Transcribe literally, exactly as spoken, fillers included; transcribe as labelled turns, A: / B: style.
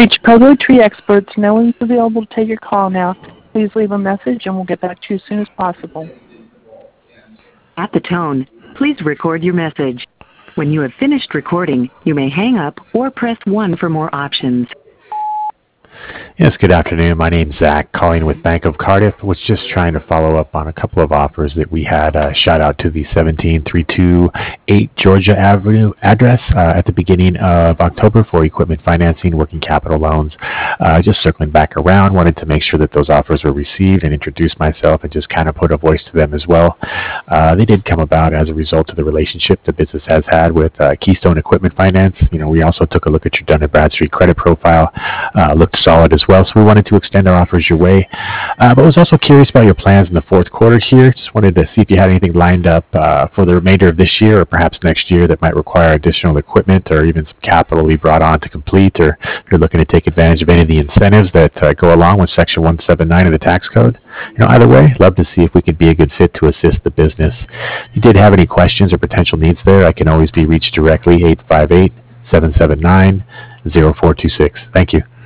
A: Reach Pogo Tree Experts. No one's available to take your call now. Please leave a message and we'll get back to you as soon as possible.
B: At the tone, please record your message. When you have finished recording, you may hang up or press one for more options.
C: Yes, good afternoon. My name's Zach, calling with Bank of Cardiff. Was just trying to follow up on a couple of offers that we had. Uh, shout out to the seventeen three two eight Georgia Avenue address uh, at the beginning of October for equipment financing, working capital loans. Uh, just circling back around, wanted to make sure that those offers were received and introduce myself and just kind of put a voice to them as well. Uh, they did come about as a result of the relationship the business has had with uh, Keystone Equipment Finance. You know, we also took a look at your Dun and Bradstreet credit profile, uh, looked solid as well, so we wanted to extend our offers your way. Uh, but was also curious about your plans in the fourth quarter here. Just wanted to see if you had anything lined up uh, for the remainder of this year or perhaps next year that might require additional equipment or even some capital we brought on to complete, or if you're looking to take advantage of any of the incentives that uh, go along with Section one seventy-nine of the tax code. You know, either way, love to see if we could be a good fit to assist the business. If you did have any questions or potential needs there, I can always be reached directly, eight five eight, seven seven nine, zero four two six. Thank you.